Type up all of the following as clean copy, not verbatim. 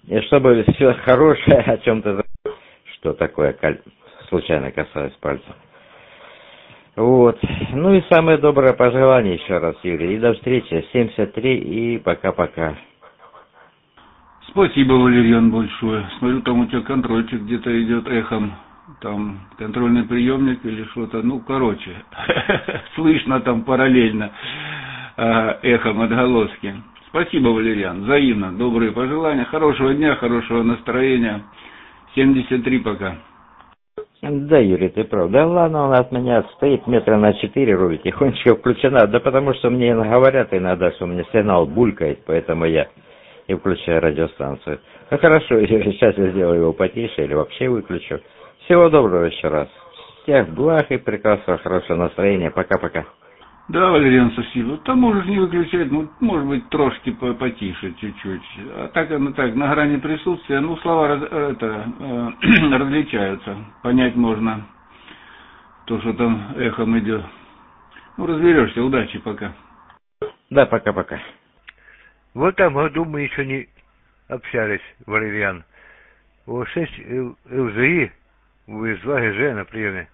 И чтобы все хорошее о чем-то... Что такое случайно касалось пальца. Вот. Ну и самое доброе пожелание еще раз, Юрий. И до встречи. 73 и пока-пока. Спасибо, Валерьян, большое. Смотрю, там у тебя контрольчик где-то идет эхом. Там контрольный приемник или что-то. Ну, короче, слышно там параллельно эхом отголоски. Спасибо, Валерьян. Взаимно. Добрые пожелания. Хорошего дня, хорошего настроения. 73 пока. Да, Юрий, ты прав. Да ладно, он от меня стоит метра на 4 руль, тихонечко включена. Да потому что мне говорят иногда, что у меня сигнал булькает, поэтому я и включаю радиостанцию. Ну хорошо, сейчас я сделаю его потише или вообще выключу. Всего доброго еще раз. Всех благ и прекрасного, хорошего настроения. Пока-пока. Да, Валерьян, спасибо. Там можешь не выключать, ну, может быть, трошки потише чуть-чуть. А так, ну так, на грани присутствия, ну, слова различаются. Понять можно то, что там эхом идет. Ну, разберешься. Удачи, пока. Да, пока-пока. В этом году мы еще не общались, Валерьян. УА-6 ЛЖИ, УС-2 ГЖ на приеме.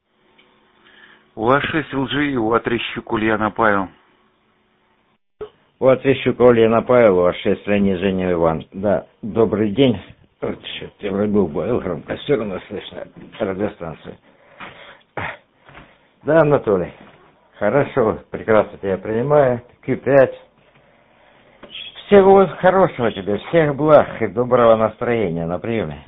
УА-6 ЛЖИ, УА-3 Щук Ульяна Павел. УА-3 Щук Ульяна Павел, УА-6 Леонид Женя Иван. Да, добрый день. Вот, я вроде был громко, все равно слышно радиостанцию. Да, Анатолий, хорошо, прекрасно тебя принимаю. Q5. Всего хорошего тебе, всех благ и доброго настроения на приеме.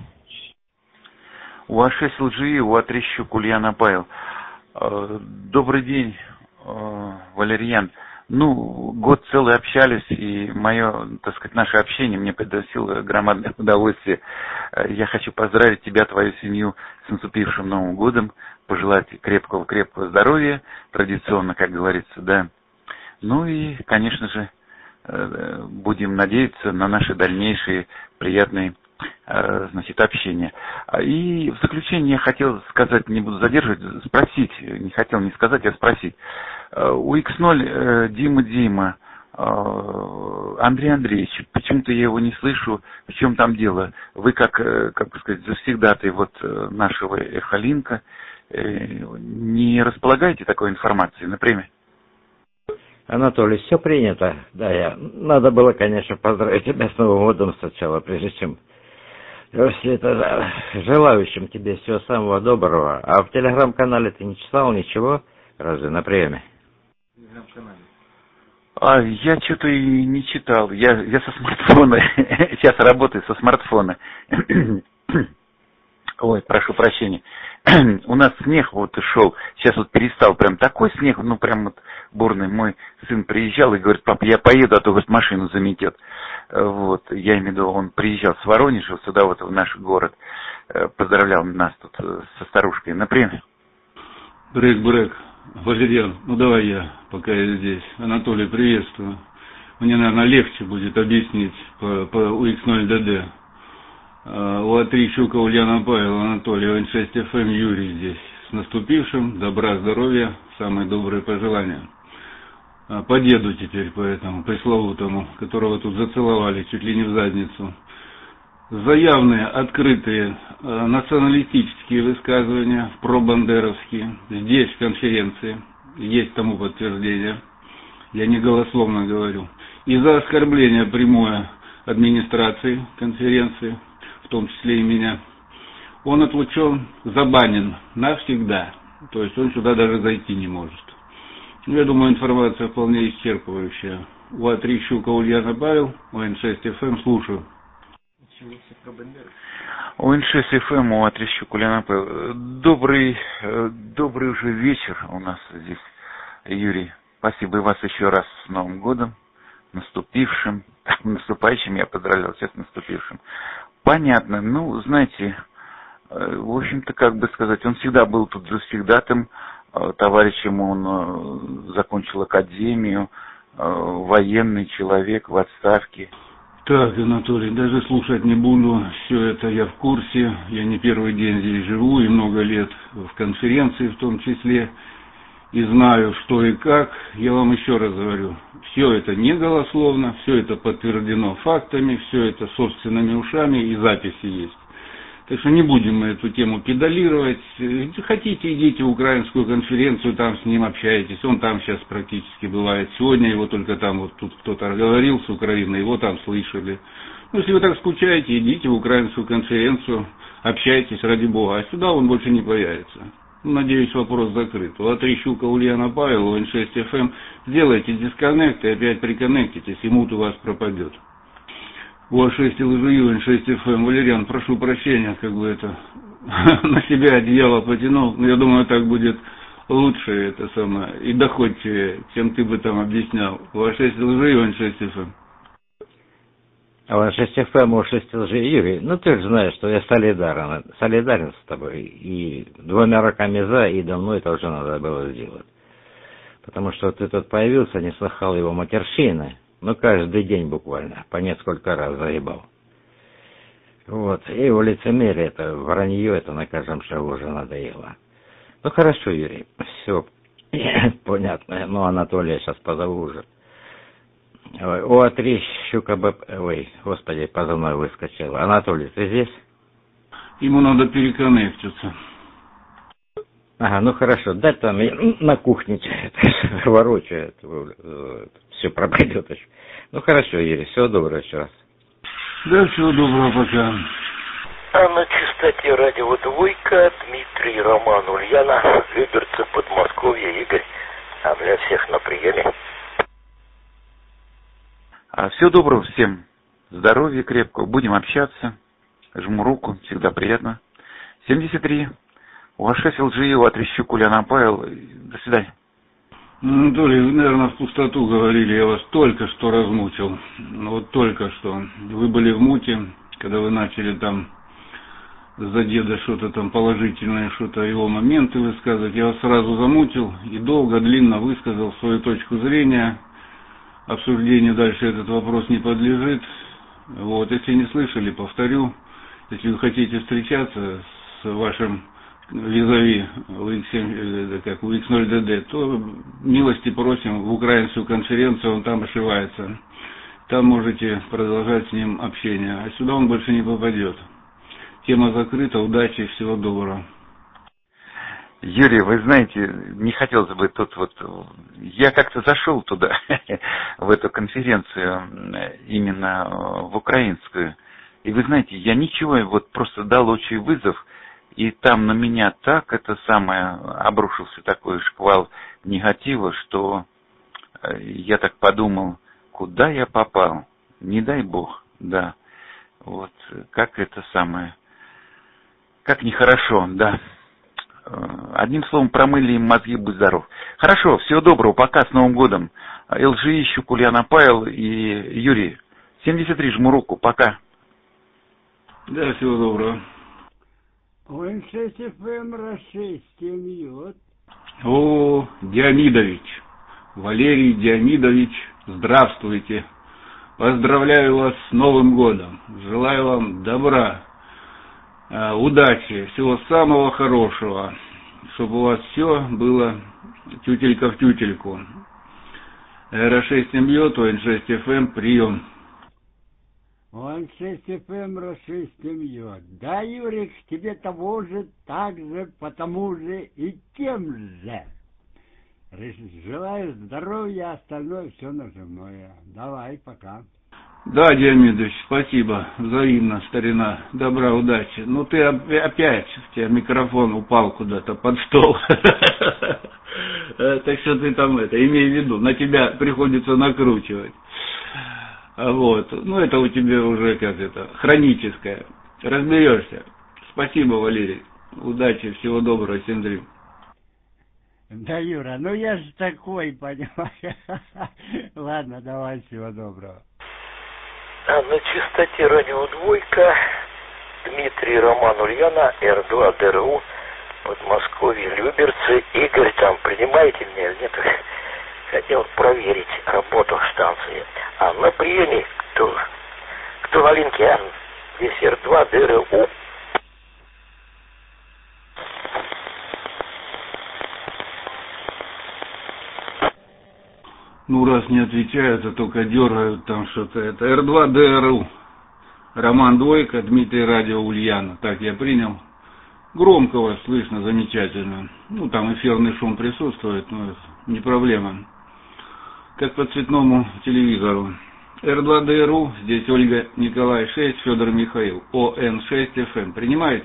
УА-6 ЛЖИ, УА-3 Щук Ульяна Павел. Добрый день, Валерьян. Ну, год целый общались, и мое, так сказать, наше общение мне приносило громадное удовольствие. Я хочу поздравить тебя, твою семью с наступившим Новым годом, пожелать крепкого здоровья, традиционно, как говорится, да. Ну и, конечно же, будем надеяться на наши дальнейшие приятные, значит, общения. И в заключение я хотел сказать, не буду задерживать, спросить, не хотел не сказать, а спросить. У X0 Дима, Андрей Андреевич, почему-то я его не слышу, в чем там дело? Вы как бы сказать, завсегдатый вот нашего Эхолинка, не располагаете такой информацией, например? Анатолий, все принято. Да, надо было, конечно, поздравить тебя с Новым годом сначала, прежде чем... Если это да, желающим тебе всего самого доброго. А в телеграм-канале ты не читал ничего? Разве на приеме? Я что-то и не читал. Я со смартфона. Сейчас работаю со смартфона. Ой, прошу прощения. У нас снег вот и шел. Сейчас вот перестал. Прям такой снег, ну прям вот бурный. Мой сын приезжал и говорит: папа, я поеду, а то говорит, машину заметет. Вот, я имею в виду, он приезжал с Воронежа сюда, вот в наш город. Поздравлял нас тут со старушкой. Например? Брейк. Валерьян, ну давай я, пока я здесь. Анатолий, приветствую. Мне, наверное, легче будет объяснить по UX0DD. УА-3 Щука Ульяна Павел, Анатолий, ОН6ФМ Юрий здесь. С наступившим, добра, здоровья, самые добрые пожелания. По деду теперь, по этому пресловутому, которого тут зацеловали чуть ли не в задницу. Заявные, открытые, националистические высказывания, пробандеровские, здесь в конференции, есть тому подтверждение, я не голословно говорю. И за оскорбление прямое администрации конференции, в том числе и меня, он отлучен, забанен навсегда, то есть он сюда даже зайти не может. Я думаю, информация вполне исчерпывающая. УА-3 Щука Ульяна Павел, ОН6ФМ, слушаю. ОН6ФМ, УА-3 Щука Ульяна Павел. Добрый уже вечер у нас здесь, Юрий. Спасибо и вас еще раз с Новым годом, наступающим, я поздравлял, сейчас наступившим. Понятно, ну, знаете, в общем-то, как бы сказать, он всегда был тут завсегдатым, товарищем, он закончил академию, военный человек в отставке. Так, Анатолий, даже слушать не буду, все это я в курсе, я не первый день здесь живу и много лет в конференции в том числе. и знаю, что и как, я вам еще раз говорю, все это не голословно, все это подтверждено фактами, все это собственными ушами и записи есть. Так что не будем мы эту тему педалировать. Хотите, идите в украинскую конференцию, там с ним общаетесь. Он там сейчас практически бывает. Сегодня его только там вот тут кто-то говорил с Украины, его там слышали. Ну, если вы так скучаете, идите в украинскую конференцию, общайтесь, ради бога. А сюда он больше не появится. Надеюсь, вопрос закрыт. У Отрещука Ульяна Павел, N6 FM, сделайте дисконнект и опять приконнектитесь, и мут у вас пропадет. УА-6 ЛЖЮ, N6 FM, Валериан, прошу прощения, как бы это на себя одеяло потянул, но я думаю, так будет лучше это самое, и доходчивее, чем ты бы там объяснял. УА-6 ЛЖЮ, N6 FM. УА-6 FM, УА-6 ЛЖЮ, Юрий, ну ты же знаешь, что я солидарен с тобой, и 2 руками за, и давно это уже надо было сделать. Потому что ты тут появился, не слыхал его матерщины. Ну, каждый день буквально, по несколько раз заебал. Вот, и его лицемерие, это вранье, это на каждом шагу уже надоело. Ну, хорошо, Юрий, все понятно. Ну, Анатолия сейчас позову уже. УА-3, Щука БП, ой, господи, позывной выскочил. Анатолий, ты здесь? Ему надо переконнектиться. Ага, ну хорошо, дай там на кухне ворочает, все пропадет еще. Ну хорошо, Юрий, всего доброго еще раз. Да, всего доброго, пока. А на частоте радио «Двойка» Дмитрий, Роман, Ульяна, Люберцы, Подмосковье, Игорь. А для всех на приеме. Всего доброго всем. Здоровья крепкого. Будем общаться. Жму руку. Всегда приятно. 73. УА-6 ЛЖЮ, Отрещук Ульяна Павел. До свидания. Анатолий, вы, наверное, в пустоту говорили, я вас только что размутил. Вот только что. Вы были в муте, когда вы начали там за деда что-то там положительное, что-то его моменты высказывать. Я вас сразу замутил и долго, длинно высказал свою точку зрения. Обсуждению дальше этот вопрос не подлежит. Вот, если не слышали, повторю. Если вы хотите встречаться с вашим визави UX0DD, то милости просим в украинскую конференцию, он там ошивается. Там можете продолжать с ним общение. А сюда он больше не попадет. Тема закрыта. Удачи и всего доброго. Юрий, вы знаете, не хотелось бы тут вот... Я как-то зашел туда, в эту конференцию, именно в украинскую. И вы знаете, я ничего, вот просто дал общий вызов, и там на меня так это самое обрушился такой шквал негатива, что я так подумал, куда я попал? Не дай бог, да. Вот, как это самое, как нехорошо, да. Одним словом, промыли им мозги, будь здоров. Хорошо, всего доброго, пока, с Новым годом. ЛЖИ, Щук, Ульяна Павел и Юрий. 73, жму руку, пока. Да, всего доброго. N6 FM Россия семьет. О, Диамидович, Валерий Диамидович, здравствуйте. Поздравляю вас с Новым годом. Желаю вам добра, удачи, всего самого хорошего, чтобы у вас все было тютелька в тютельку. R6 семьет, N6 FM, прием. N6 FM Россия семьет. Да, Юрик, тебе того же, так же, потому же и тем же. Желаю здоровья, остальное все нажимное. Давай, пока. Да, Диамидович, спасибо, взаимно, старина, добра, удачи. Ну ты опять, у тебя микрофон упал куда-то под стол. Так что ты там имей в виду, на тебя приходится накручивать. Вот, ну это у тебя уже как это, хроническое. Разберешься. Спасибо, Валерий. Удачи, всего доброго, Сендрим. Да, Юра, ну я же такой, понимаешь. Ладно, давай, всего доброго. А на частоте радио «Двойка» Дмитрий, Роман, Ульяна, Р2, ДРУ, Подмосковье, Люберцы. Игорь, там принимаете меня? Нет, хотел проверить работу станции. А на приеме кто на линке, а? Здесь Р2, ДРУ. Ну, раз не отвечают, а только дергают там что-то. Это Р2ДРУ. Роман Двойка, Дмитрий Радио Ульяна. Так я принял. Громко вас слышно, замечательно. Ну, там эфирный шум присутствует, но это не проблема. Как по цветному телевизору. Р2ДРУ, здесь Ольга Николай 6, Федор Михаил. ОН6 ФМ. Принимаете?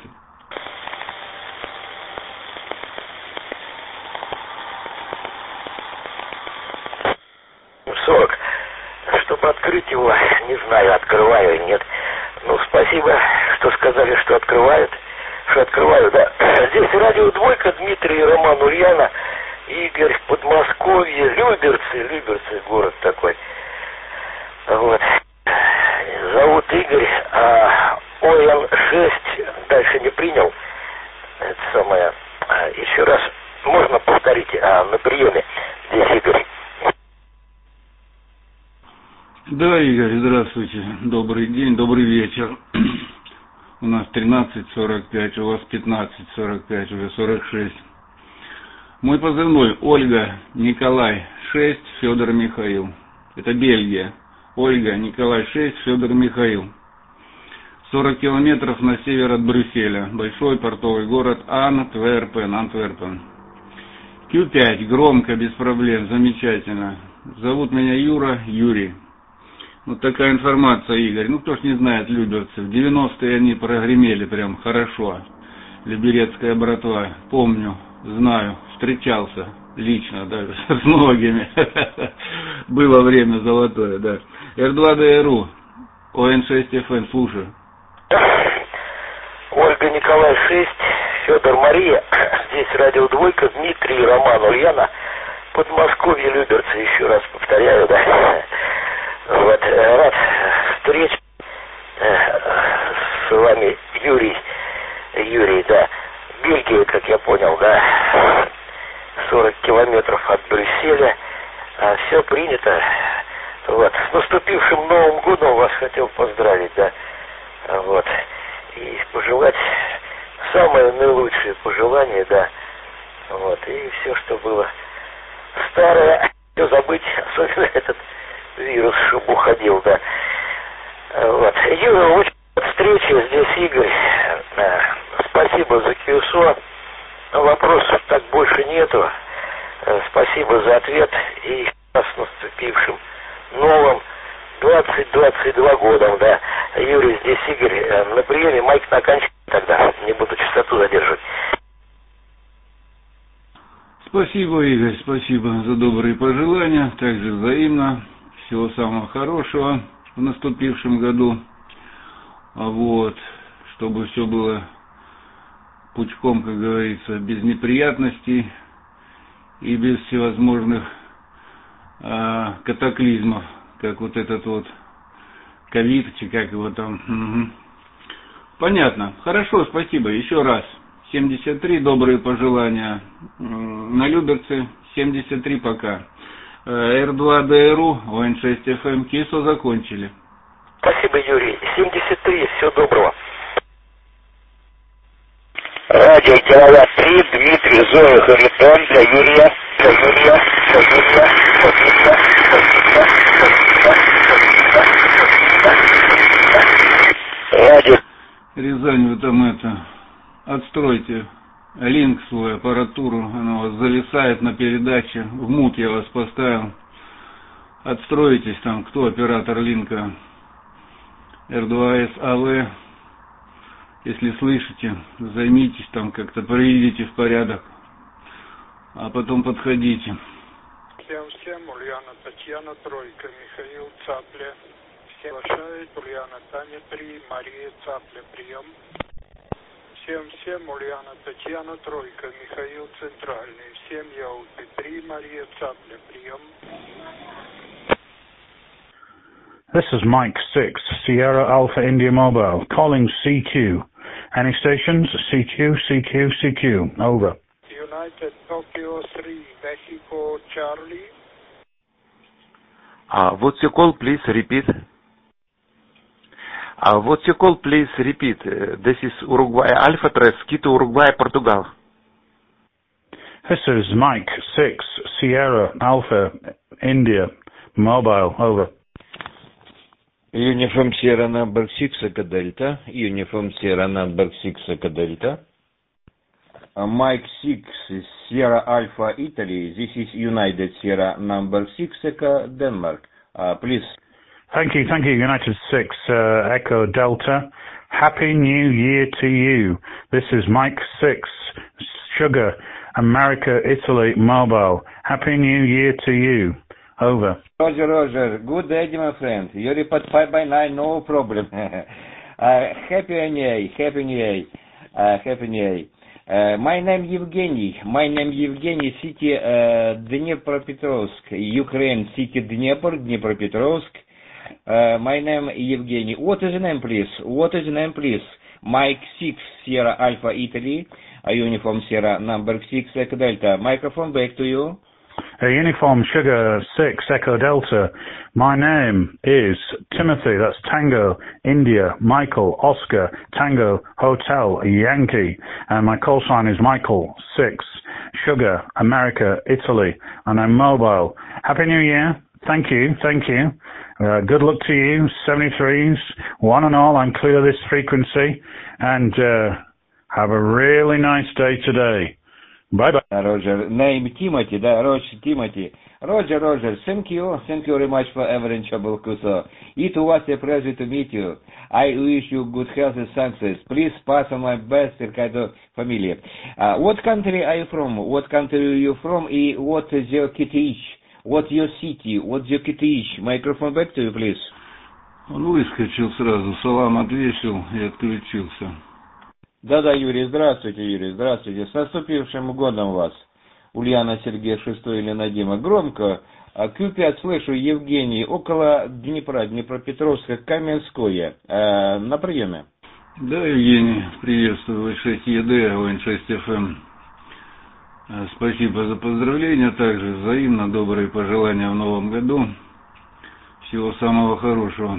Чтобы открыть его, не знаю, открываю или нет. Ну, спасибо, что сказали, что открывают. Что открываю, да. Здесь радио Двойка, Дмитрий, Роман Ульяна, Игорь, Подмосковье, Люберцы, город такой. Вот. Зовут Игорь, а ОН6 дальше не принял. Это самое. Еще раз можно повторить на приеме. Здесь Игорь. Да, Игорь, здравствуйте. Добрый день, добрый вечер. У нас 13:45, у вас 15:45, уже 46. Мой позывной Ольга Николай 6, Федор Михаил. Это Бельгия. Ольга Николай 6, Федор Михаил. 40 километров на север от Брюсселя. Большой портовый город Антверпен. Q5, громко, без проблем, замечательно. Зовут меня Юрий. Вот такая информация, Игорь. Ну, кто ж не знает люберцев. В 90-е они прогремели прям хорошо. Люберецкая братва. Помню, знаю, встречался лично даже с многими. Было время золотое, да. Р2ДРУ, ОН6 ФМ, слушаю. Ольга Николай 6, Федор Мария. Здесь радио Двойка, Дмитрий, Роман Ульяна. Подмосковье, Люберцы, еще раз повторяю, да. Вот, рад встрече с вами, Юрий, да. Бельгия, как я понял, да. 40 километров от Брюсселя. Все принято. Вот. С наступившим Новым годом вас хотел поздравить, да. Вот. И пожелать самое наилучшее пожелание, да. Вот. И все, что было старое, все забыть, особенно этот вирус, чтобы уходил, да. Вот. Юра, очень рад встрече, здесь Игорь. Спасибо за QSO. Вопросов так больше нету. Спасибо за ответ. И с наступившим новым 2022 годом, да. Юрий, здесь Игорь. На приеме майк наканчивает тогда. Не буду частоту задерживать. Спасибо, Игорь, спасибо за добрые пожелания. Также взаимно. Всего самого хорошего в наступившем году. Вот. Чтобы все было пучком, как говорится, без неприятностей и без всевозможных катаклизмов, как вот этот вот ковид, как его там. Угу. Понятно. Хорошо, спасибо. Еще раз. 73, добрые пожелания. На Люберцы 73 пока. Р2ДРУ, ОН6 ФМ, КИСО закончили. Спасибо, Юрий. 73, всего доброго. Радио Киловатт 3, Дмитрий, Зоя, Харитон, для Юрия. Радио. Рязань, вы там отстройте линк свою аппаратуру, она у вас зависает на передаче, в мут я вас поставил. Отстроитесь там, кто оператор линка R2S AV, если слышите, займитесь там как-то, приведите в порядок, а потом подходите. Всем, Ульяна, Татьяна, Тройка, Михаил, Цапля. Всем приглашает, Ульяна, Таня, 3, Мария, Цапля, прием. Всем, Ульяна, Татьяна, Тройка, Михаил, Центральный. Всем Ялты, 3, Мария, Цапля, прием. This is Mike 6, Sierra Alpha India Mobile, calling CQ. Any stations? CQ, over. United Tokyo 3, Mexico, Charlie. What's your call, please repeat? What's your call, please repeat? This is Uruguay Alpha 3, Quito, Uruguay, Portugal. This is Mike 6, Sierra Alpha, India, mobile, over. Uniform Sierra number 6 Echo Delta. Uniform Sierra number 6 Echo Delta. Mike 6 Sierra Alpha Italy. This is United Sierra number 6 Echo Denmark. Please. Thank you, United 6 Echo Delta. Happy New Year to you. This is Mike 6 Sugar America Italy mobile. Happy New Year to you. Over. Roger. Good day, my friend. You report 5x9, no problem. Happy New Year. My name Evgeny, city Dnepropetrovsk, Ukraine, city Dnepropetrovsk. My name Evgeny. What is the name, please? Mike 6 Sierra Alpha Italy, Uniform Sierra number 6 Echo Delta. Microphone back to you. Uniform Sugar 6 Echo Delta. My name is Timothy, that's Tango, India, Michael, Oscar, Tango, Hotel, Yankee, and my call sign is Michael 6 Sugar America Italy, and I'm mobile. Happy New Year. Thank you. Good luck to you, 73s, one and all. I'm clear of this frequency, and have a really nice day today. Bye-bye. Roger. Name Timothy, Timothy. Roger. Thank you very much for every reachable call. It was a pleasure to meet you. I wish you good health and success. Please pass on my best Ricardo family. What country are you from? What is your KTH? What's your city? What's your KTH? Microphone back to you, please. Он выскочил сразу, салам отвесил и отключился. Да, Юрий, здравствуйте. С наступившим годом вас. Ульяна, Сергей, 6 Елена, Дима. Громко. Q5 слышу, Евгений, около Днепропетровска, Каменское. На приеме. Да, Евгений, приветствую, В6ЕД, ОН6ФМ. Спасибо за поздравления, также взаимно добрые пожелания в новом году. Всего самого хорошего.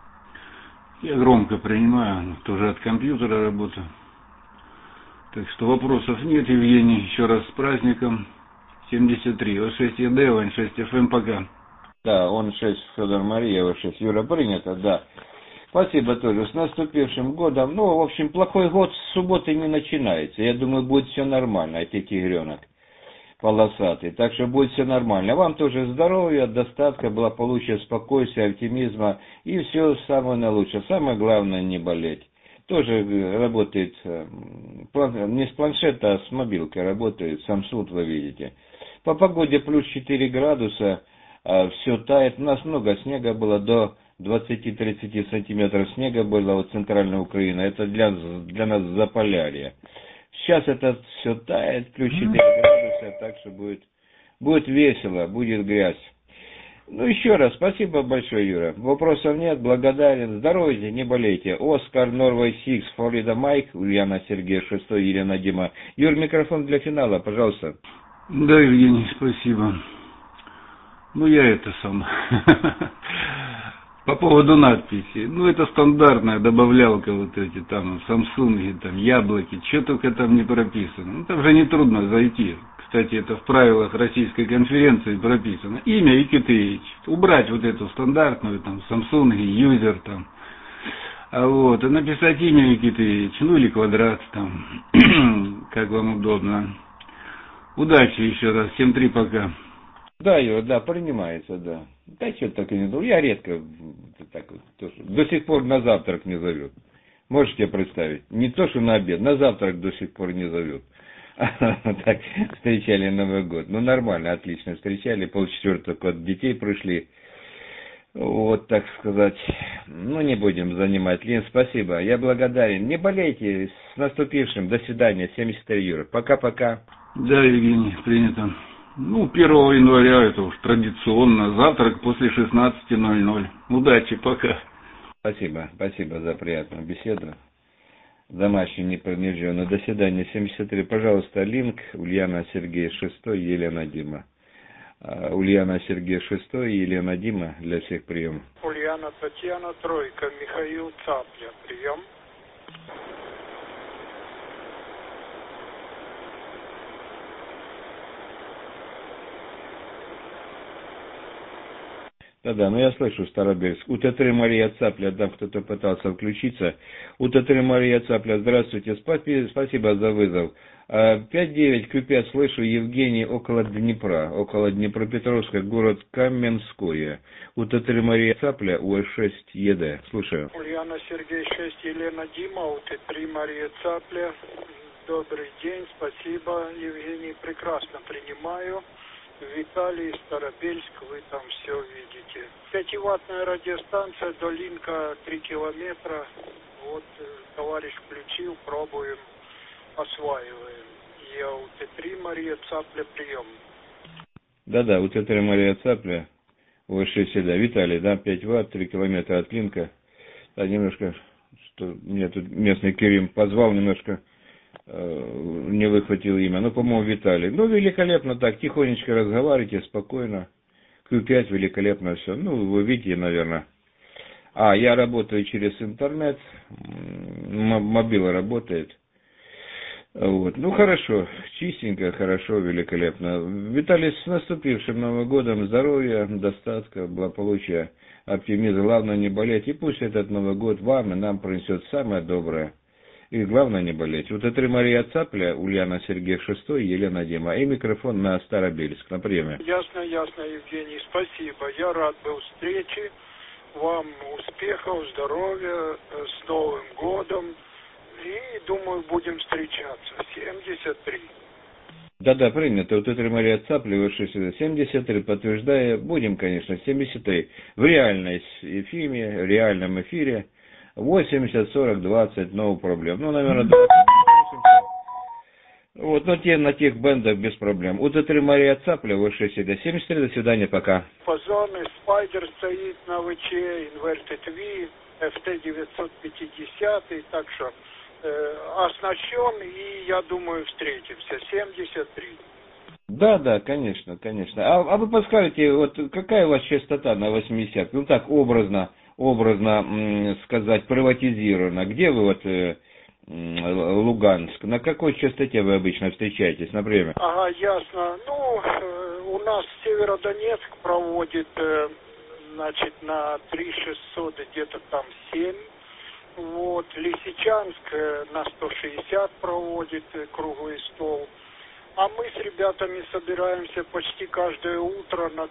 Я громко принимаю, тоже от компьютера работаю. Так что вопросов нет, Евгений. Еще раз с праздником. 73. В6ЕД, ОН6ФМ, пока. Да, ОН6 Федор Мария, В6 Юра принято, да. Спасибо тоже. С наступившим годом. Ну, в общем, плохой год с субботы не начинается. Я думаю, будет все нормально, это тигренок полосатый. Так что будет все нормально. Вам тоже здоровья, достатка, благополучия, спокойствия, оптимизма и все самое наилучшее. Самое главное не болеть. Тоже работает, не с планшета, а с мобилкой работает, Samsung, вы видите. По погоде плюс 4 градуса, все тает. У нас много снега было, до 20-30 сантиметров снега было в центральной Украине. Это для нас Заполярье. Сейчас это все тает, плюс 4 градуса, так что будет весело, будет грязь. Ну, еще раз, спасибо большое, Юра. Вопросов нет, благодарен. Здоровьте, не болейте. Оскар, Норвей 6, Флорида Майк, Ульяна, Сергей, 6, Елена, Дима. Юр, микрофон для финала, пожалуйста. Да, Евгений, спасибо. Ну, я это сам. По поводу надписи. Ну, это стандартная добавлялка, вот эти там, Samsung, там, яблоки, что только там не прописано. Ну, там же нетрудно зайти. Кстати, это в правилах Российской конференции прописано. Имя и КТХ. Убрать вот эту стандартную, там, Samsung, юзер, там. Вот, и написать имя и КТХ, ну, или квадрат, там, как вам удобно. Удачи еще раз. 7-3, пока. Да, Юра, да, принимается, да. Да, что-то так и не думаю. Я редко так вот, тоже, до сих пор на завтрак не зовет. Можете представить? Не то, что на обед, на завтрак до сих пор не зовет. Так, встречали Новый год. Ну, нормально, отлично встречали. 3:30 от детей пришли. Вот, так сказать. Ну, не будем занимать. Лин, спасибо. Я благодарен. Не болейте. С наступившим. До свидания. 73, Юра. Пока-пока. Да, Евгений, принято. Ну, 1 января это уж традиционно. Завтрак после 16:00. Удачи, пока. Спасибо за приятную беседу. Домашнюю, непринужденную. До свидания. 73. Пожалуйста, линк. Ульяна, Сергей, 6, Елена, Дима. Ульяна, Сергей, 6, Елена, Дима. Для всех прием. Ульяна, Татьяна, 3, Михаил Цапля, прием. Да, но я слышу Старобельск. УТ-3 Мария Цапля, там кто-то пытался включиться. УТ-3 Мария Цапля, здравствуйте, спасибо за вызов. 5-9 Q5, слышу, Евгений, около Днепра, около Днепропетровска, город Каменское. УТ-3 Мария Цапля, УС-6 ЕД. Слушаю. Ульяна Сергей 6, Елена Дима, УТ-3 Мария Цапля. Добрый день, спасибо, Евгений, прекрасно принимаю. Виталий, Старобельск, вы там все видите. 5-ваттная радиостанция, долинка 3 километра. Вот товарищ включил, пробуем, осваиваем. Я УТ-3 Мария Цапля, прием. Да, УТ-3 Мария Цапля, УС-6 ЕД. Виталий, да, 5 ватт, 3 километра от Клинка. Да, немножко, что мне тут местный Керим позвал, немножко не выхватил имя, ну, по-моему, Виталий. Ну, великолепно так, тихонечко разговаривайте, спокойно. Q5 великолепно все. Ну, вы видите, наверное. Я работаю через интернет, мобила работает. Вот. Ну, хорошо, чистенько, хорошо, великолепно. Виталий, с наступившим Новым годом, здоровья, достатка, благополучия, оптимизма, главное не болеть. И пусть этот Новый год вам и нам принесет самое доброе. И главное не болеть. УТ-3 Мария Цапля, Ульяна Сергей 6, Елена Дима. И микрофон на Старобельск, на приеме. Ясно, Евгений, спасибо. Я рад был встрече. Вам успехов, здоровья, с Новым годом. И, думаю, будем встречаться. 73. Да, принято. УТ-3 Мария Цапля, УС-6, 73, подтверждаю. Будем, конечно, 73. В реальной эфире, реальном эфире. 80, 40, 20, no проблем. Ну, наверное, 20. Вот, но на тех бендах без проблем. УТ-3 Мария Цапля, УС-6, 73, до свидания, пока. Фазоны, Спайдер стоит на ВЧ, Inverted V, FT-950, так что оснащен, и, я думаю, встретимся. 73. Да, конечно. А вы подскажете, вот какая у вас частота на 80? Ну так, образно сказать, приватизировано. Где вы вот Луганск? На какой частоте вы обычно встречаетесь, например? Ага, ясно. Ну, у нас Северодонецк проводит, значит, на 3600 где-то там 7. Вот, Лисичанск на 160 проводит круглый стол. А мы с ребятами собираемся почти каждое утро на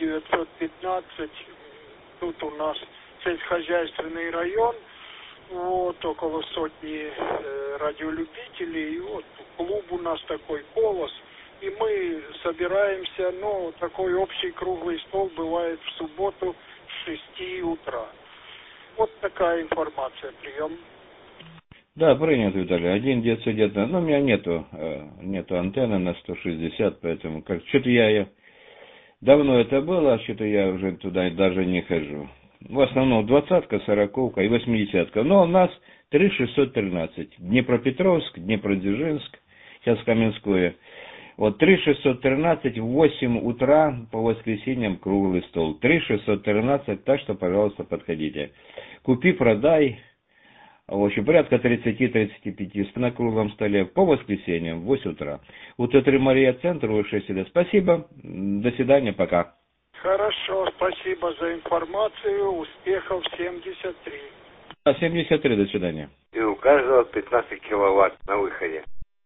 1915. Тут у нас сельскохозяйственный район, вот, около сотни радиолюбителей. И вот клуб у нас такой, «Колос». И мы собираемся, такой общий круглый стол бывает в субботу с 6 утра. Вот такая информация, прием. Да, принято, Виталий. Один где-то. У меня нету антенны на 160, поэтому что-то я давно это было, что-то я уже туда даже не хожу. В основном 20-ка, 40-ка и 80-ка. Но у нас 3613. Днепропетровск, Днепродзержинск, сейчас Каменское. Вот 3613 в 8 утра по воскресеньям круглый стол. 3613, так что, пожалуйста, подходите. Купи, продай. В общем, порядка 30-35 на круглом столе по воскресеньям в 8 утра. УТ-3 Мария Центр, УС-6. Спасибо. До свидания, пока. Хорошо, спасибо за информацию. Успехов 73. 73, до свидания. И у каждого 15 киловатт на выходе.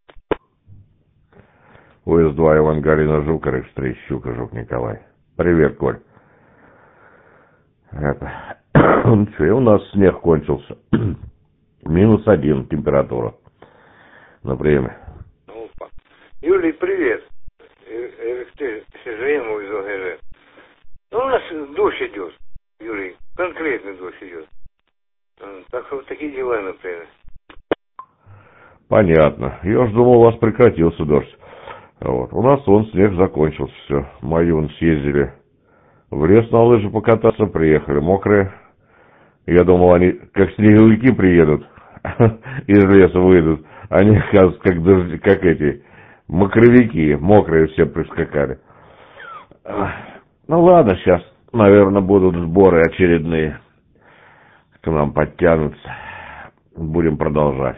УС-2 Иван Гарина Жукар, X3 Щука, Жук Николай. Привет, Коль. И у нас снег кончился. -1 температура на приеме. Опа. Юлий, привет. Ты СЖМ из ОГЖ. У нас дождь идет, Юрий. Конкретный дождь идет. Так что вот такие дела, например. Понятно. Я ж думал, у вас прекратился дождь. Вот. У нас снег закончился, все. Мою съездили в лес на лыжи покататься, приехали мокрые. Я думал, они как снеговики приедут, из леса выйдут. Они, оказывается, как эти мокровики, мокрые все прискакали. Ну ладно, сейчас, наверное, будут сборы очередные. К нам подтянутся. Будем продолжать.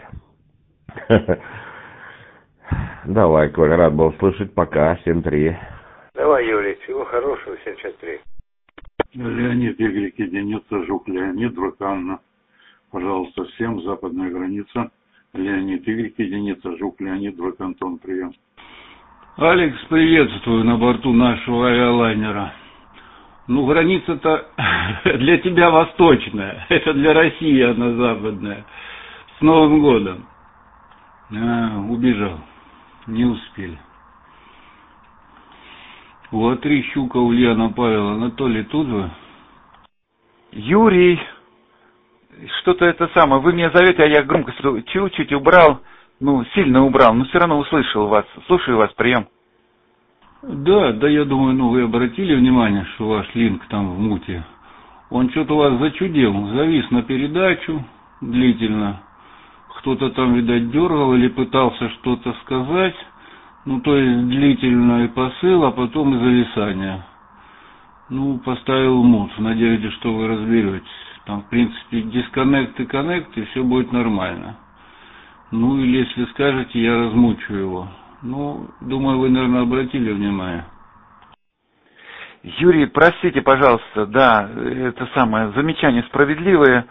Давай, Коль, рад был слышать. Пока, 7-3. Давай, Юрий, всего хорошего, 73. Леонид Игорь единица, Жук Леонид, Ваканна. Пожалуйста, всем западная граница. Леонид Игорь единица, Жук Леонид, Вакантон, прием. Алекс, приветствую на борту нашего авиалайнера. Ну, граница-то для тебя восточная, это для России она западная. С Новым годом. Убежал, не успели. Вот 3 Щука, Ульяна, Павел, Анатолий, тут же. Юрий, что-то это самое, вы меня зовете, а я громкость чуть-чуть убрал, ну, сильно убрал, но все равно услышал вас. Слушаю вас, прием. Да, я думаю, ну, вы обратили внимание, что ваш линк там в муте, он что-то у вас зачудил, завис на передачу длительно, кто-то там, видать, дергал или пытался что-то сказать, ну, то есть длительный посыл, а потом и зависание. Ну, поставил мут, надеюсь, что вы разберетесь. Там, в принципе, дисконнект и коннект, и все будет нормально. Ну, или если скажете, я размучу его. Ну, думаю, вы, наверное, обратили внимание. Юрий, простите, пожалуйста, да, это самое, замечание справедливое,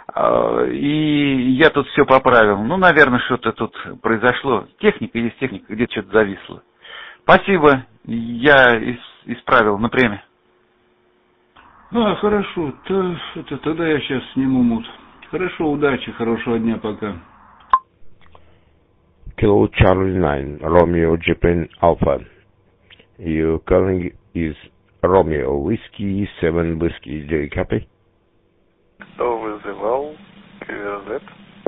и я тут все поправил. Ну, наверное, что-то тут произошло. Техника есть техника, где-то что-то зависло. Спасибо, я исправил на премию. Хорошо, тогда я сейчас сниму мут. Хорошо, удачи, хорошего дня, пока. Kilo Charlie 9, Romeo Japan Alpha. Your calling is Romeo Whiskey 7 Whiskey. Do you copy? Кто вызывал? Квердет.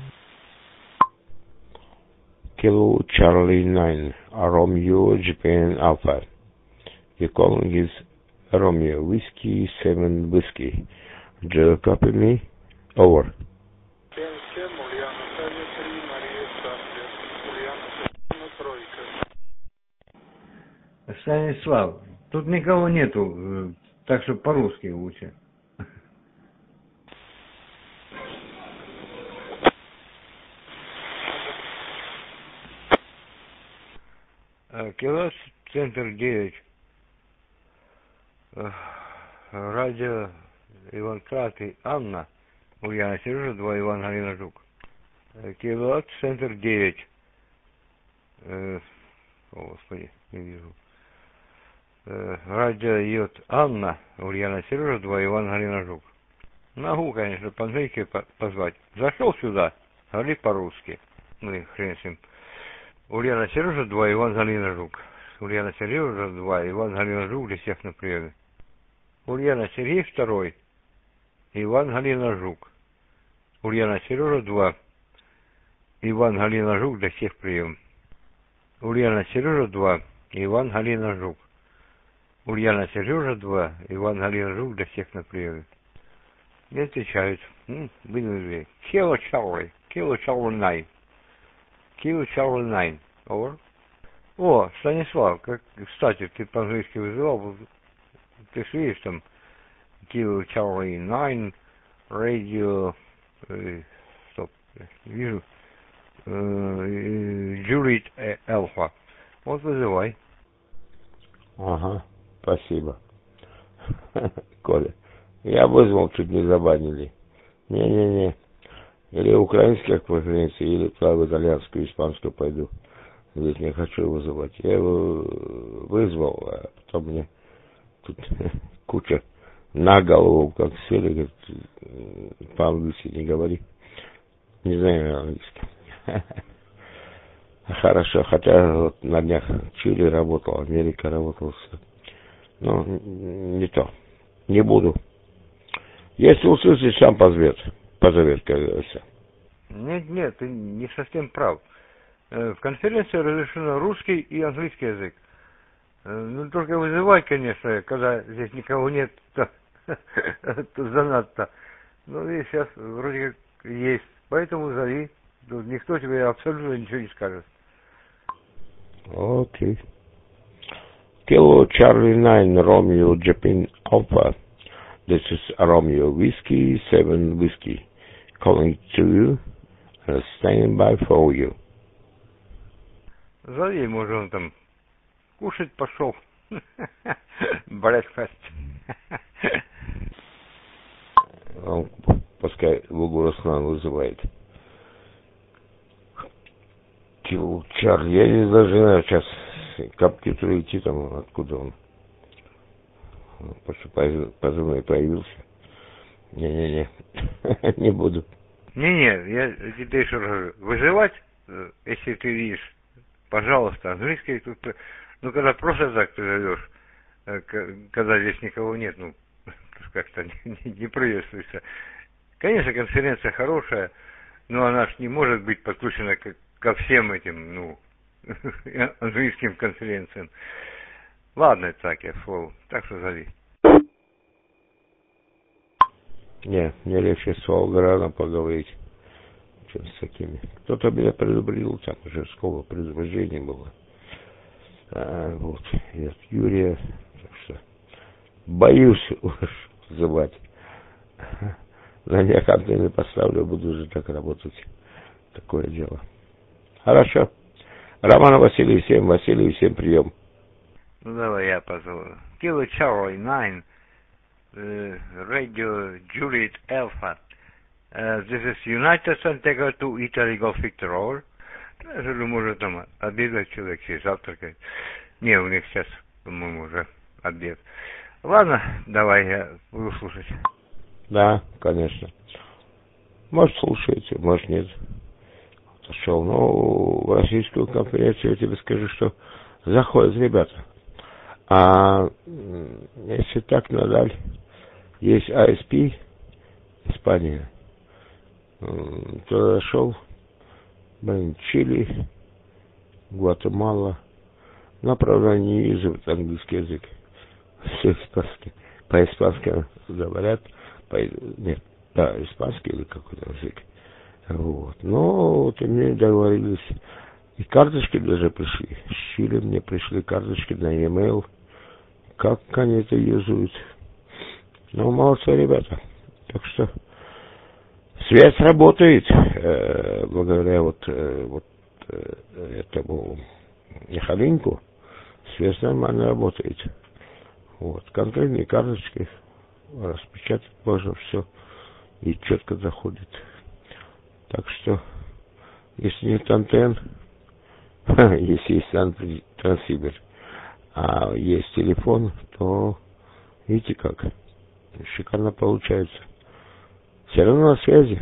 Kilo Charlie 9, Romeo Japan Alpha. Your calling is Romeo Whiskey 7 Whiskey. Do you copy me? Over. 7-7, Ульяна, Таня 3, Мария Цапля. Ульяна, Таня, тройка. Станислав, тут никого нету, так что по-русски лучше. Килос, центр 9. Радио Иван Краты, Анна, Ульяна Сережа, 2, Иван Галина Жук. Килос, центр 9. О, Господи, не вижу. Радио Йод Анна, Ульяна Сережа, 2, Иван Галина Жук. Могу, конечно, по-английски позвать. Зашел сюда, говори по-русски. Ну и хрен с ним. Ульяна Сережа, 2, Иван Галина Жук. Ульяна Сережа, 2, Иван Галина Жук, для всех на приеме. Ульяна Сергей, 2, Иван Галина Жук. Ульяна Сережа, 2, Иван Галина Жук, для всех прием. Ульяна Сережа, 2, Иван Галина Жук. Ульяна Сережа, 2, Иван Галина Жук, для всех на приеме. Не отвечают. Вынули. Kilo Charlie 9. Kilo Charlie 9. Over. О, Станислав, кстати, ты по-английски вызывал, ты же видишь там Kilo Charlie 9, Radio, стоп, вижу, Juliet Alpha. Вот вызывай. Ага, спасибо. Коля, я вызвал, чуть не забанили. Не-не-не. Или украинский, как по границе, или в итальянскую, испанскую пойду. Здесь не хочу вызывать. Я его вызвал, а потом мне тут куча на голову, как сели, говорит, по-английски не говори. Не знаю английский. Хорошо, хотя вот на днях Чили работал, Америка работал, все. Но не то. Не буду. Если услышишь, сам позовет, как говорится. Нет, ты не совсем прав. В конференции разрешено русский и английский язык. Ну, только вызывать, конечно, когда здесь никого нет, то занадто. Ну, и сейчас вроде как есть. Поэтому зови. Тут никто тебе абсолютно ничего не скажет. Окей. Kilo Charlie 9, Romeo Japan Alpha. This is Romeo Whiskey 7 Whiskey. Calling to you and standing by for you. Зови, может, он там кушать пошел. Breakfast. Он пускай Лугу Руслан вызывает. Чарли, я не даже знаю, сейчас к компьютеру идти там, откуда он. Просто позывной появился. Не-не-не, не буду. Не-не, я тебе еще говорю, вызывать, если ты видишь, пожалуйста, английский тут, ну, когда просто так ты живешь, когда здесь никого нет, ну, как-то не приветствуется. Конечно, конференция хорошая, но она ж не может быть подключена ко всем этим, ну, английским конференциям. Ладно, так я слово, так что зови. Не, мне легче с Волгоградом поговорить, чем с такими. Кто-то меня предупредил, там уже сколько предупреждений было. Вот, и от Юрия, так что боюсь уж звать. На меня контейнер поставлю, буду уже так работать. Такое дело. Хорошо. Роман Василий, всем прием. Ну давай я позову. Kilo Charlie 9, Radio Juliet Alpha. This is United Santiago to Italy Golf Victor Over. Я же может там обедать человек и завтракать. Не, у них сейчас, по-моему, уже обед. Ладно, давай я буду слушать. Да, конечно. Может, слушаете, может, нет. Отошел. Но в российскую конференцию я тебе скажу, что заходят ребята. А если так надаль, есть ASP, Испания, туда зашел, Чили, Гватемала, но, правда, не вижу английский язык. Все испанский. По-испански говорят, нет, да, испанский или какой-то язык. Вот. Но вот мне договорились, и карточки даже пришли. С Чили мне пришли карточки на e-mail. Как они это юзают? Ну, молодцы ребята. Так что связь работает, благодаря вот этому Михалинку. Связь нормально работает. Вот, конкретные карточки распечатать можно все и четко заходит. Так что, если нет антенн, если есть трансивер, а есть телефон, то видите как, шикарно получается. Все равно на связи.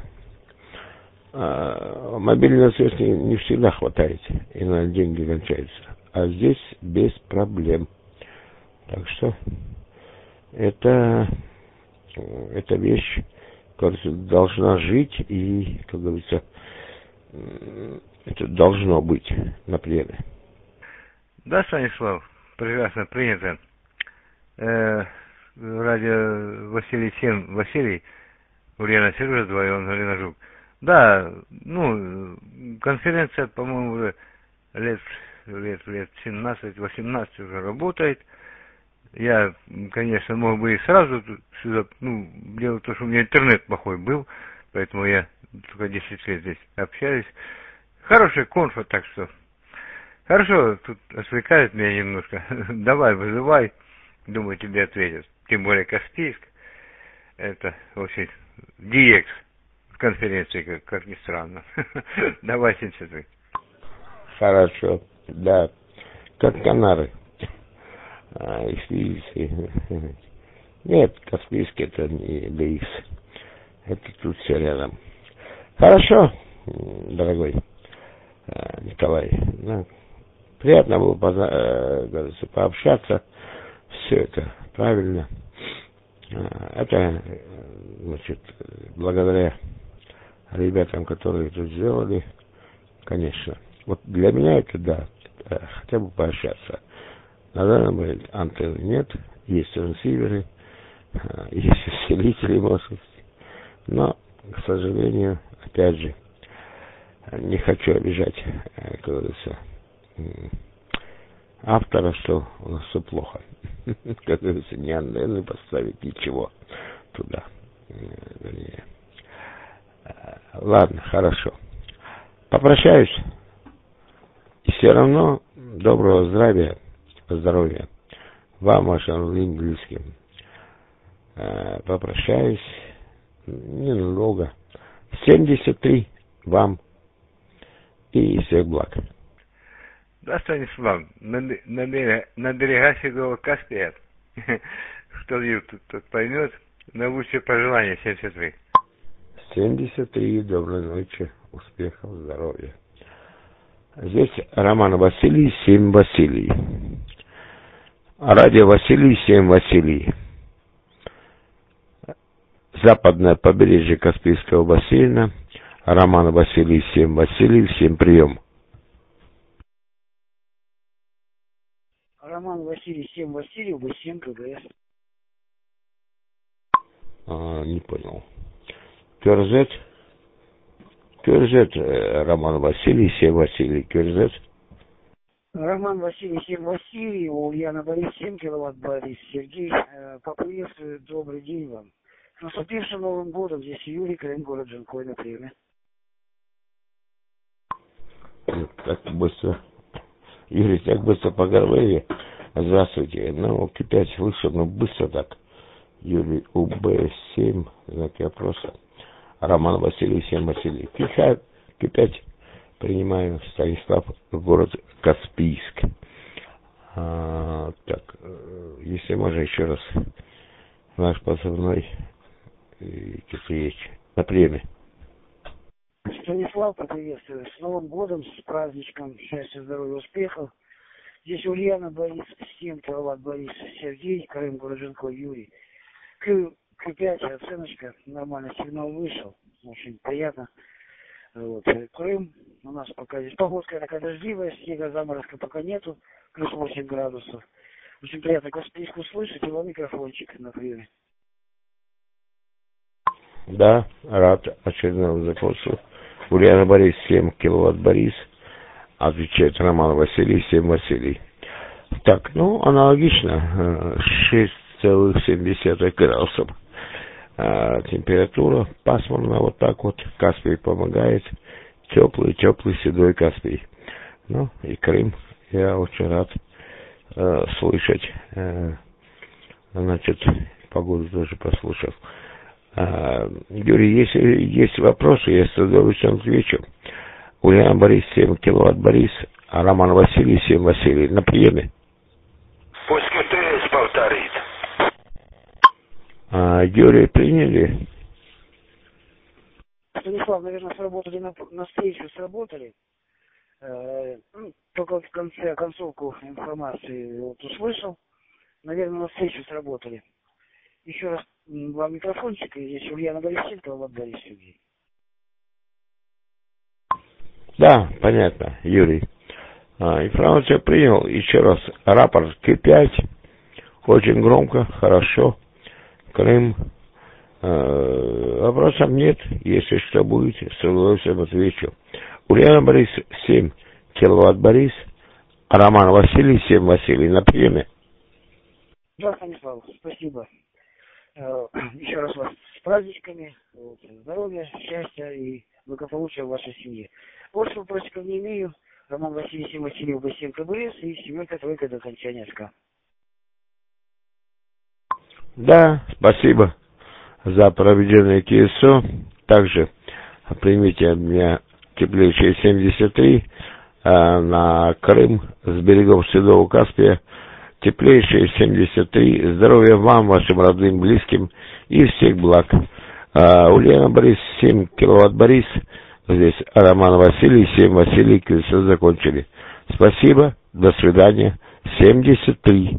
Мобильная связь не всегда хватает, и на деньги кончаются. А здесь без проблем. Так что это вещь, которая должна жить и, как говорится, это должно быть на приеме. Да, Станислав, прекрасно принято. Радио Василий 7, Василий, Ульяна Сережа, 2, Иван Галина Жук. Да, ну, конференция, по-моему, уже лет 17-18 уже работает. Я, конечно, мог бы и сразу сюда, ну, дело в том, что у меня интернет плохой был, поэтому я только 10 лет здесь общаюсь. Хорошая конфа, так что. Хорошо, тут отвлекает меня немножко. Давай, вызывай. Думаю, тебе ответят. Тем более Каспийск. Это очень DX конференции, как ни странно. Давай, 73. Хорошо, да. Как Канары. Если... Нет, Каспийский это не DX. Это тут все рядом. Хорошо, дорогой Николай. Ну, приятно было пообщаться. Все это правильно. Это, значит, благодаря ребятам, которые это сделали, конечно. Вот для меня это, да, это хотя бы пообщаться. На данный момент антенны нет, есть трансиверы, есть усилители мощности. Но, к сожалению, опять же, не хочу обижать, как говорится, автора, что у нас все плохо. Как говорится, не антенны поставить, ничего туда. Ладно, хорошо. Попрощаюсь. И все равно доброго здоровья вам, вашим английским. Попрощаюсь. Ненадолго. 73 вам и всех благ. Да, Станислав, на берега Седого Каспия, что тут поймет, на лучшие пожелания 73. 73, доброй ночи, успехов, здоровья. Здесь Роман Василий, 7 Василий. Радио Василий, 7 Василий. Западное побережье Каспийского бассейна. Роман Василий, 7 Василий, всем прием. Роман Василий, 7 Васильев, 7 КГС. Не понял. Кюрзет, Роман Василий, 7 Василий, Кюрзет. Роман Василий, 7 Василий, Ульяна Борис, 7 киловатт Борис. Сергей, поприветствую, добрый день вам. С наступившим Новым годом, здесь Юрий, Крым, город Джанкой, на приеме. Так быстро. Юрий, так быстро по Горвее. Здравствуйте. Ну, Q5 слышу, но быстро так. Юрий, УБ7, знаки вопроса. Роман Василий, 7 Василий. Q5 принимаю. Станислав, город Каспийск. Так, если можно еще раз. Наш позывной есть на приеме. Станислав, приветствую. С Новым годом, с праздничком, счастья, здоровья, успехов. Здесь Ульяна Борис, 7 киловатт Борис, Сергей, Крым, город Джанкой, Юрий. Q5, оценочка, нормально, сигнал вышел, очень приятно. Вот. Крым, у нас пока здесь погодка такая дождливая, снега, заморозка пока нету, плюс 8 градусов. Очень приятно Каспийск услышать, и вам микрофончик на приеме. Да, рад очередному запросу. Ульяна Борис, 7 киловатт Борис. Отвечает Роман Василий, 7 Василий. Так, ну, аналогично. 6,7 градусов. Температура пасмурно, вот так вот. Каспий помогает. Теплый, седой Каспий. Ну, и Крым. Я очень рад слышать. Значит, погоду тоже послушал. Юрий, если есть вопросы, я с удовольствием отвечу. Ульяна Борис, 7 киловатт Борис, а Роман Василий, 7 Василий. На приеме. Пусть КТС повторит. Юрий, приняли? Станислав, наверное, сработали на встречу, сработали. Только в конце концовку информации вот услышал. Наверное, на встречу сработали. Еще раз вам микрофончик, и здесь Ульяна Борис, 7 киловатт Борис, Сергей. Да, понятно, Юрий. Информацию принял. Еще раз. Рапорт Q5. Очень громко, хорошо. Крым. Вопросов нет. Если что будет, с удовольствием отвечу. Ульяна Борис, 7 киловатт Борис. А Роман Василий, 7 Василий. На приеме. Да, Станислав, спасибо. Еще раз вас с праздничками. Здоровья, счастья и благополучия в вашей семье. Больше вопросиков не имею. Роман Василий, 7 Васильев, 7 КБС и 7-тройка до окончания очка. Да, спасибо за проведенное КСО. Также примите от меня теплейшие 73 на Крым с берегов Седого Каспия. Теплейшие 73. Здоровья вам, вашим родным, близким и всех благ. Ульяна Борис, 7 киловатт Борис. Здесь Роман Василий, 7 Василий, все закончили. Спасибо, до свидания. 73.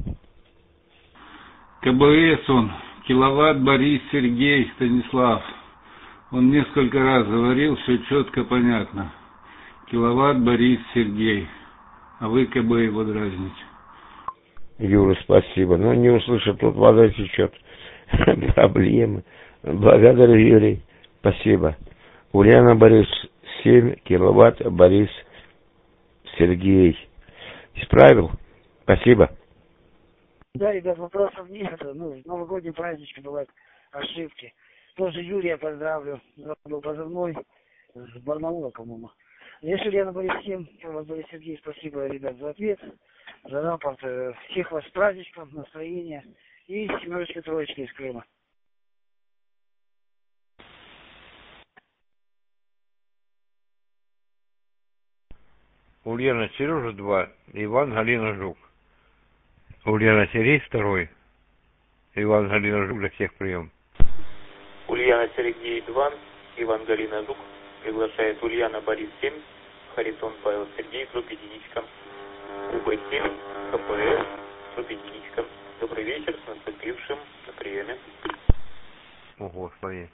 КБС он, киловатт Борис Сергей Станислав. Он несколько раз говорил, все четко понятно. Киловатт Борис Сергей. А вы КБ его дразните. Юра, спасибо. Но не услышал, тут вода течет. Проблемы. Благодарю, Юрий. Спасибо. Ульяна Борис, 7 киловатт Борис Сергей. Исправил? Спасибо. Да, ребят, вопросов нет. Ну, новогодние празднички бывают ошибки. Тоже Юрия поздравлю. Был позывной с Барнаула, по-моему. Если Ульяна Борис, 7 киловатт Борис Сергей, спасибо, ребят, за ответ, за рапорт. Всех вас с праздничком, настроения и 7-тройка из Крыма. Ульяна Сережа 2, Иван Галина Жук. Ульяна Сергей 2, Иван Галина Жук, для всех прием. Ульяна Сергей 2, Иван Галина Жук. Приглашает Ульяна Борис 7, Харитон Павел Сергей, труп единичка. УБ7, КПС, труп единичка. Добрый вечер, с наступившим, на приеме. О, Господи.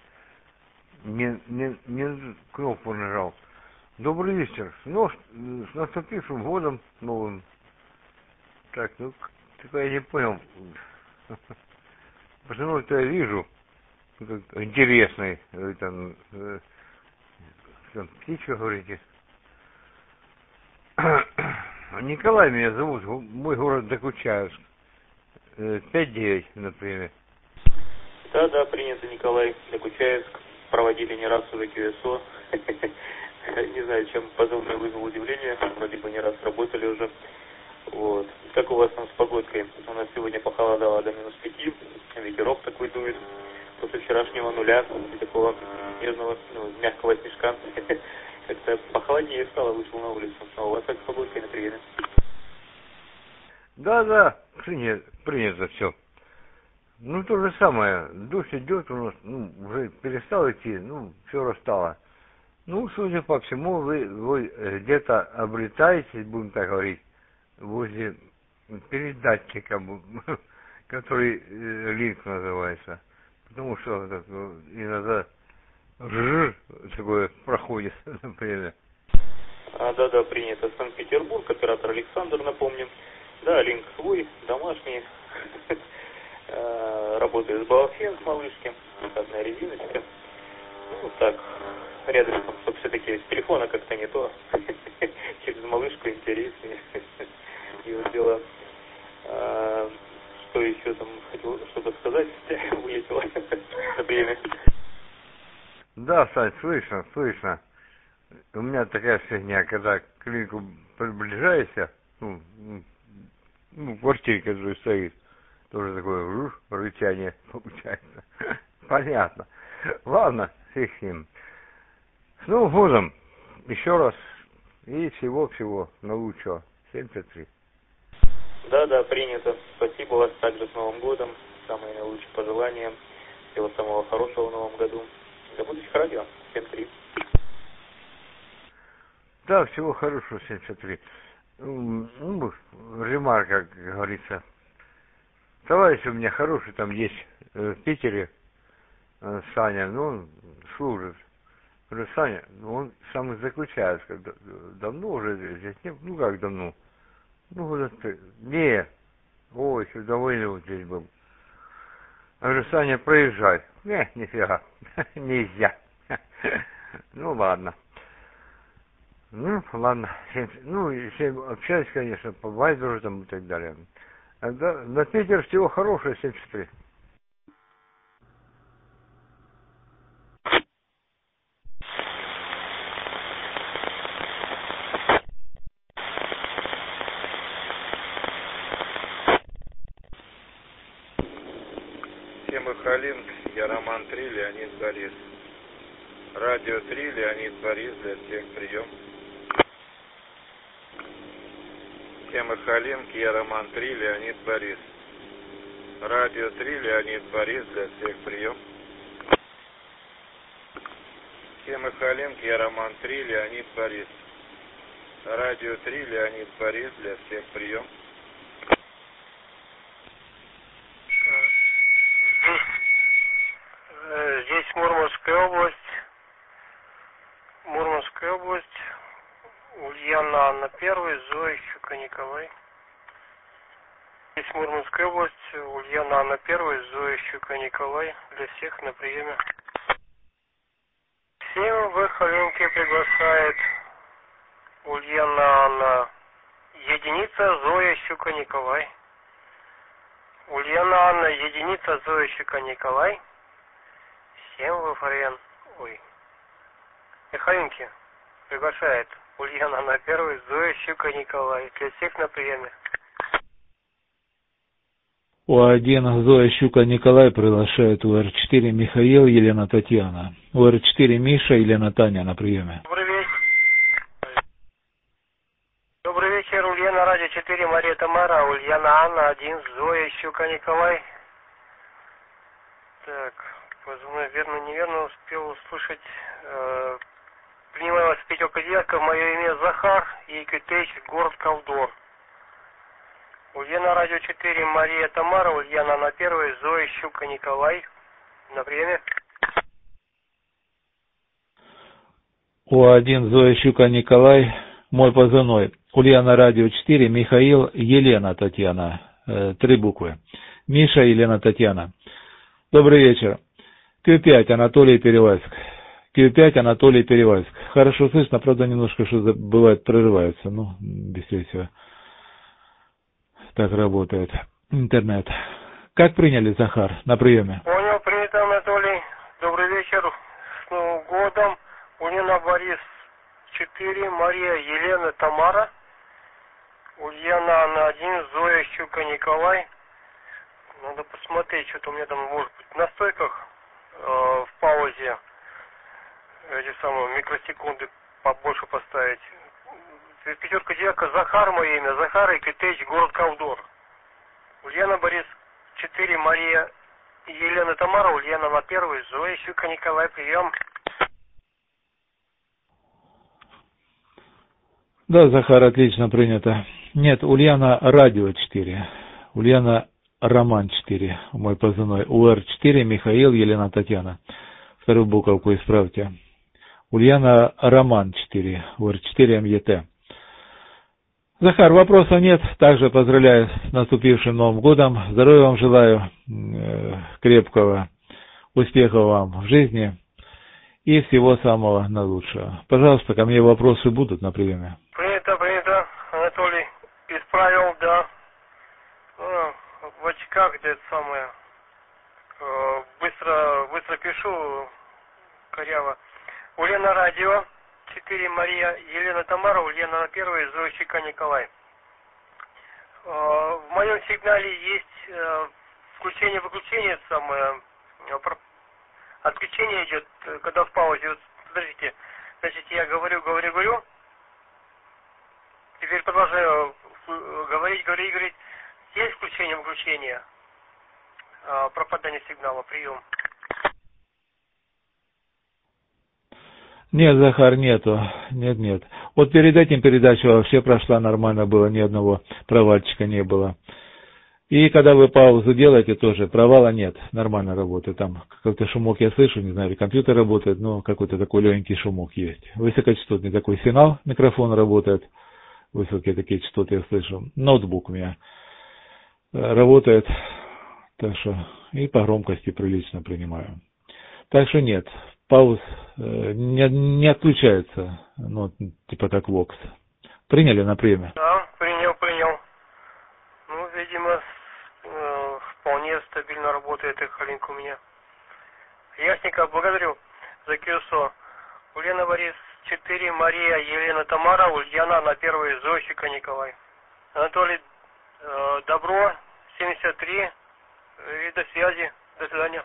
Не кнопку нажал. Добрый вечер. Ну, с наступившим годом новым. Так, ну, только я не понял. Почему-то я вижу, как интересный, там птичка, говорите. Николай меня зовут, мой город Докучаевск. 5-9, например. Да, принято, Николай. Докучаевск. Проводили не раз уже QSO. Не знаю, чем подобное вызвало удивление. Вроде бы не раз работали уже. Вот. Как у вас там с погодкой? У нас сегодня похолодало до -5. Ветерок такой дует. После вчерашнего нуля. И такого нежного, мягкого снежка. Как-то похолоднее стало, вышел на улицу. А у вас как с погодкой на приеме? Да, принято все. Ну, то же самое. Дождь идет у нас, уже перестал идти, все расстало. Судя по всему, вы где-то обретаетесь, будем так говорить, возле передатчика, который линк называется. Потому что иногда такое проходит, например. Да, принято. Санкт-Петербург, оператор Александр, напомним. Да, линк свой, домашний. Работает с Балафен, с малышки. Одна резиночка. Так, рядом, чтобы все-таки с телефона как-то не то. Через малышку интереснее. И вот дело. Что еще там хотел что-то сказать, вылетело на время. Да, Сань, слышно. У меня такая фигня, когда к клинику приближаешься, в квартире, которая стоит, тоже такое рычание получается. Понятно. Ладно, фиг с ним. С Новым годом еще раз. И всего-всего наилучшего. 73. Да, принято. Спасибо вас также с Новым годом. Самые наилучшие пожелания. Всего самого хорошего в Новом году. До будущих радио. 7-3. Да, всего хорошего, 73. Ремарка, как говорится. Товарищ у меня хороший там есть в Питере, Саня, он служит. Говорю, Саня, он сам из Заключаевска, давно уже здесь, как давно? Еще до войны вот здесь был. Я говорю, Саня, проезжай. Нифига, нельзя. Ладно. Ладно. Если общаюсь, конечно, по Вайберу там и так далее. На Питер всего хорошего, 73. Тема Халинг, я Роман 3, Леонид Борис. Радио 3, Леонид Борис, для всех прием. Тема Халинг, я Роман 3, Леонид Борис. Радио 3, Леонид Борис, для всех прием. Тема Халинг, я Роман 3, Леонид Борис. Радио 3, Леонид Борис, для всех прием. Здесь Мурманская область, Ульяна Анна 1, Зоя Щука Николай. Здесь Мурманская область, Ульяна Анна 1, Зоя Щука Николай, для всех на приеме. Всем в Халинке приглашает Ульяна Анна единица, Зоя Щука Николай. Ульяна Анна единица, Зоя Щука Николай. Всем в ФРН. Михаиловки приглашает Ульяна на 1, Зоя Щука Николай. Для всех на приеме. УА-1 Зоя Щука Николай приглашает УР-4 Михаил, Елена Татьяна. УР-4 Миша, Елена Таня на приеме. Добрый вечер. радио 4, Мария Тамара, Ульяна Анна, 1, Зоя Щука Николай. Так, позывной верно, неверно, успел услышать. Принимаю вас пятерка девятка, мое имя Захар, и Китеч, город Ковдор. Ульяна радио 4, Мария Тамара, Ульяна на 1, Зоя Щука Николай. На приеме. О1, Зоя Щука Николай, мой позывной. Ульяна радио 4, Михаил, Елена Татьяна. 3 буквы. Миша, Елена Татьяна. Добрый вечер. Q5, Анатолий Перевальск. Q5, Анатолий Перевальск. Хорошо слышно, правда, немножко что бывает прерывается. Ну, без всего. Так работает интернет. Как приняли, Захар, на приеме? Понял, принято, Анатолий. Добрый вечер. С Новым годом. Ульяна Борис 4, Мария Елена Тамара. Ульяна Анна 1, Зоя Щука Николай. Надо посмотреть, что-то у меня там может быть на стойках в паузе. Эти самые микросекунды побольше поставить. Пятерка девятка, Захар мое имя. Захар и Китеч, город Ковдор. Ульяна Борис 4, Мария Елена Тамара, Ульяна на 1, Зоя Щука Николай, прием. Да, Захар, отлично принято. Нет, Ульяна радио 4. Ульяна Роман 4, мой позывной. УР4, Михаил, Елена Татьяна. Вторую буковку исправьте. Ульяна Роман 4, УР4, МЕТ. Захар, вопросов нет. Также поздравляю с наступившим Новым годом. Здоровья вам желаю, крепкого, успехов вам в жизни и всего самого наилучшего. Пожалуйста, ко мне вопросы будут на приеме. Принято, Анатолий. Исправил, да. В очках где-то самое. Быстро пишу, коряво. Ульяна радио 4, Мария Елена Тамара, Ульяна на 1, Зоя Щука Николай. В моем сигнале есть включение-выключение, самое, отключение идет, когда в паузе. Вот, подождите, значит, я говорю. Теперь продолжаю говорить. Есть включение-выключение, пропадание сигнала, прием. Нет, Захар, нету. Нет. Вот перед этим передача вообще прошла нормально было, ни одного провальчика не было. И когда вы паузу делаете, тоже провала нет, нормально работает. Там какой-то шумок я слышу, не знаю, или компьютер работает, но какой-то такой легенький шумок есть. Высокочастотный такой сигнал, микрофон работает, высокие такие частоты я слышу. Ноутбук у меня работает, так что и по громкости прилично принимаю. Так что нет. Пауз не отключается, ну, типа как вокс. Приняли на приеме? Да, принял. Ну, видимо, вполне стабильно работает эта линк у меня. Ясненько, благодарю за QSO. Ульяна Борис 4, Мария Елена Тамара, Ульяна на 1, Зоя Щука Николай. Анатолий, добро, 73, и до связи, до свидания.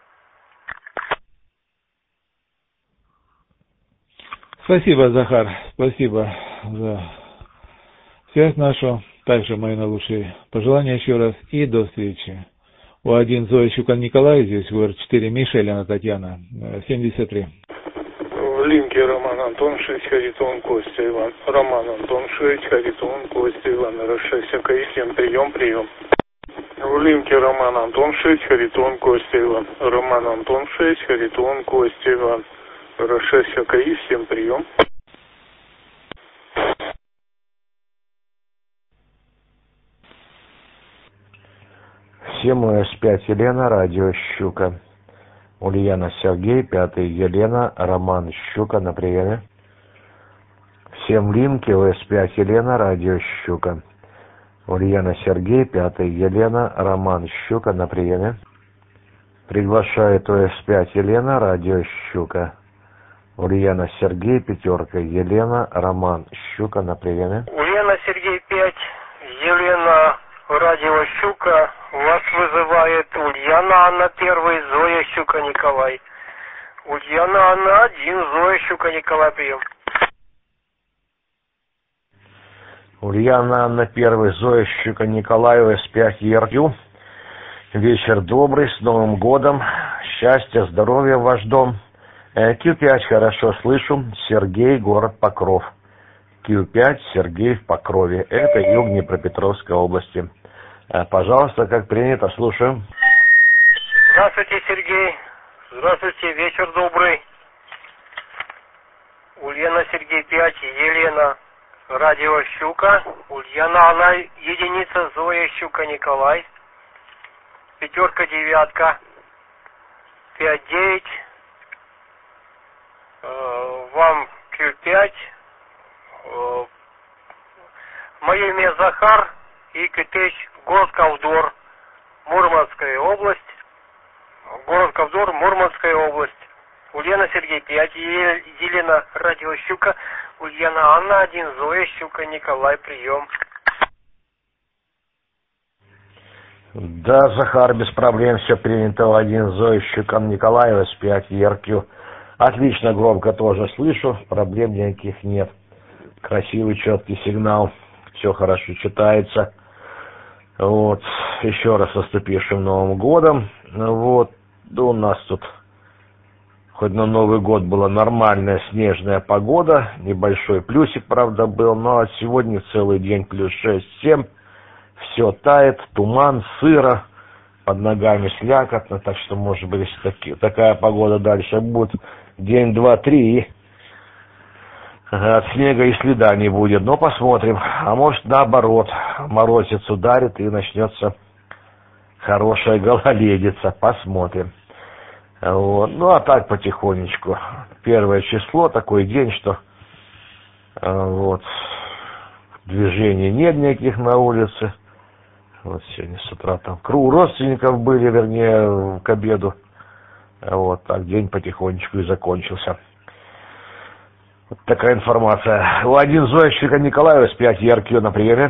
Спасибо, Захар, спасибо за связь нашу. Также мои наилучшие пожелания еще раз и до встречи. О1 Зоя Щука Николай, здесь УР4 Миша, Елена Татьяна, 73. В линке Роман Антон 6, Харитон Костя Иван. Роман Антон 6, Харитон Костя Иван. Расшеся КИ7, прием. В линке Роман Антон 6, Харитон Костя Иван. Роман Антон 6, Харитон Костя Иван. Расшеся КИ, всем прием. Всем С5 Елена, радио Щука. Ульяна Сергей, 5 Елена, Роман Щука на приеме. Всем линки С5 Елена, радио Щука. Ульяна Сергей, 5 Елена, Роман Щука на приеме. Приглашает С5 Елена, радио Щука. Ульяна Сергей, 5 Елена, Роман Щука на приеме. Ульяна Сергей 5, Елена, радио Щука. Вас вызывает Ульяна Анна 1, Зоя Щука Николай. Ульяна Анна 1, Зоя Щука Николай, прием. Ульяна на первый, Зоя Щука Николаева, С5 ЕРКЮ. Вечер добрый, с Новым годом, счастья, здоровья в ваш дом. Q5 хорошо слышу, Сергей, город Покров. Q5, Сергей в Покрове, это юг Днепропетровской области. Пожалуйста, как принято, слушаю. Здравствуйте, Сергей. Здравствуйте, вечер добрый. Ульяна, Сергей 5, Елена, радио Щука. Ульяна, она единица, Зоя Щука Николай. 5, 9, 5, 9. Вам Q5. Мое имя Захар и Китеч, город Ковдор, Мурманская область. Город Ковдор, Мурманская область. Ульяна, Сергей 5, Елена, радио Щука. Ульяна, Анна 1, Зоя Щука Николай, прием. Да, Захар, без проблем, все принято. 1, Зоя Щука Николаева, С5 ЕРКЮ. Отлично, громко тоже слышу, проблем никаких нет. Красивый, четкий сигнал, все хорошо читается. Вот, еще раз с наступившим Новым годом. Вот, да у нас тут хоть на Новый год была нормальная снежная погода, небольшой плюсик, правда, был, но сегодня целый день плюс 6-7, все тает, туман, сыро, под ногами слякотно, так что, может быть, если такая погода дальше будет, день, два, три, и от снега и следа не будет, но посмотрим, а может наоборот, морозец ударит и начнется хорошая гололедица, посмотрим. Вот. Ну а так потихонечку, 1 число, такой день, что вот, движений нет никаких на улице. Вот сегодня с утра там у родственников были, вернее, к обеду. Вот так день потихонечку и закончился. Вот такая информация. 1, Зоя Щука Николаева, С5 ЕРКЮ на приеме.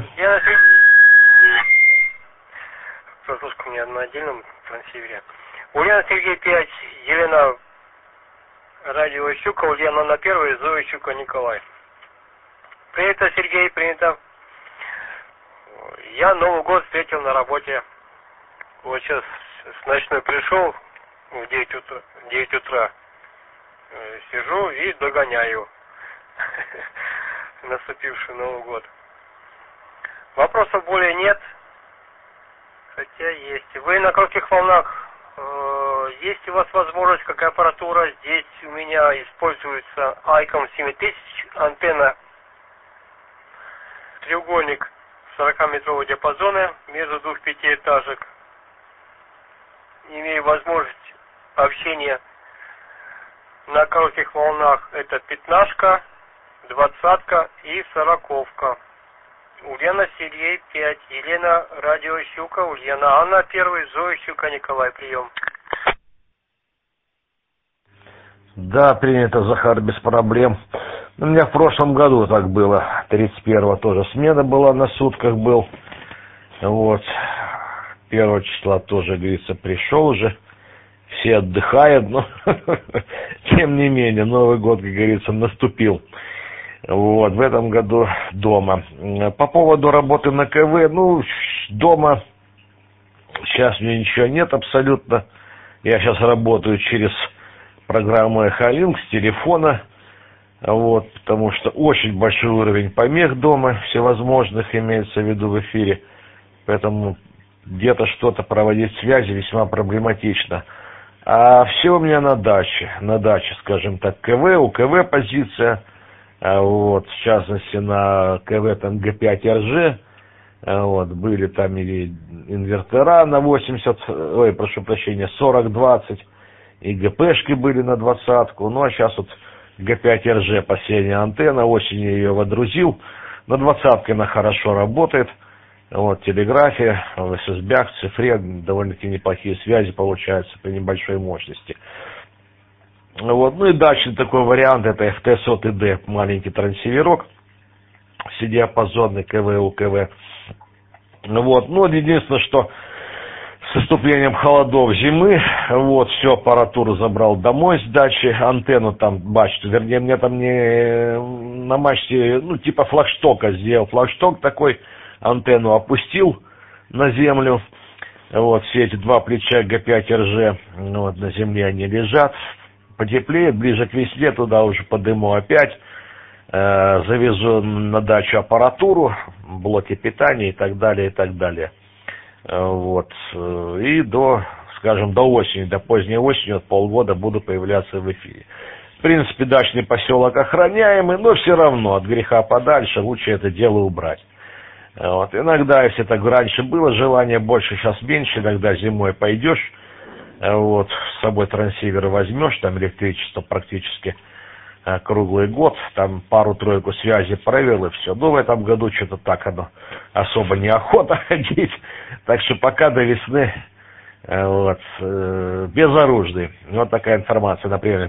Прослушка у меня на отдельном трансивере. Ульяна, Сергей 5, Елена, радио Щука. Ульяна на 1, Зоя Щука Николай. Принято, Сергей, принято. Я Новый год встретил на работе. Вот сейчас с ночной пришел в 9 утра. Сижу и догоняю наступивший Новый год. Вопросов более нет, хотя есть. Вы на коротких волнах, есть у вас возможность, какая аппаратура? Здесь у меня используется ICOM 7000, антенна, треугольник 40-метрового диапазона между двух пятиэтажек. Имею возможность общения на коротких волнах. Это 15-ка, 20-ка и 40-ка. Ульяна, Сергей 5, Елена, радио Щука, Ульяна, Анна 1, Зоя Щука Николай, прием. Да, принято, Захар, без проблем. У меня в прошлом году так было. 31-го тоже смена была, на сутках был. Вот. 1 числа тоже, говорится, пришел уже. Все отдыхают, но тем не менее, Новый год, как говорится, наступил. Вот, в этом году дома. По поводу работы на КВ, ну, дома сейчас у меня ничего нет абсолютно. Я сейчас работаю через программу Echolink с телефона. Вот, потому что очень большой уровень помех дома, всевозможных имеется в виду в эфире. Поэтому где-то что-то проводить связи весьма проблематично. А все у меня на даче, скажем так, КВ, у КВ позиция, вот, в частности на КВ там Г5РЖ, вот, были там и инвертора на 40-20, и ГПшки были на 20-ку, ну а сейчас вот Г5РЖ последняя антенна, осенью ее водрузил, на 20-ке она хорошо работает. Вот, телеграфия, в SSB, в цифре довольно-таки неплохие связи получаются при небольшой мощности. Вот, ну и дальше такой вариант, это FT100D, маленький трансиверок, вседиапазонный КВ, УКВ. Вот, ну, единственное, что с наступлением холодов зимы, вот, всю аппаратуру забрал домой с дачи, антенну там, мачту, вернее, мне там не на мачте, ну, типа флагштока сделал, флагшток такой, антенну опустил на землю, вот, все эти два плеча Г5РЖ, вот, на земле они лежат, потеплеет, ближе к весне туда уже подыму опять, завезу на дачу аппаратуру, блоки питания и так далее, и так далее. Вот. И до, скажем, до осени, до поздней осени, вот полгода буду появляться в эфире. В принципе, дачный поселок охраняемый, но все равно от греха подальше лучше это дело убрать. Вот. Иногда, если так раньше было желание больше, сейчас меньше, иногда зимой пойдешь, вот, с собой трансивер возьмешь, там электричество практически круглый год, там пару-тройку связей провел и все. Но в этом году что-то так оно особо неохота ходить. Так что пока до весны вот, безоружный. Вот такая информация, например.